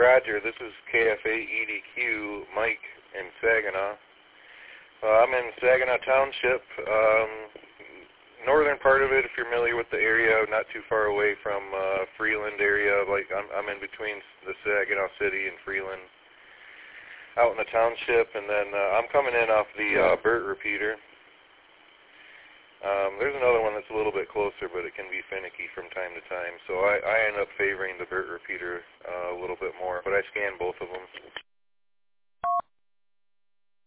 Roger, this is KFA EDQ, Mike in Saginaw. I'm in Saginaw Township, northern part of it, if you're familiar with the area, not too far away from Freeland area. Like I'm in between the Saginaw City and Freeland, out in the township, and then I'm coming in off the Burt repeater. There's another one that's a little bit closer, but it can be finicky from time to time. So I end up favoring the Burt repeater a little bit more, but I scan both of them.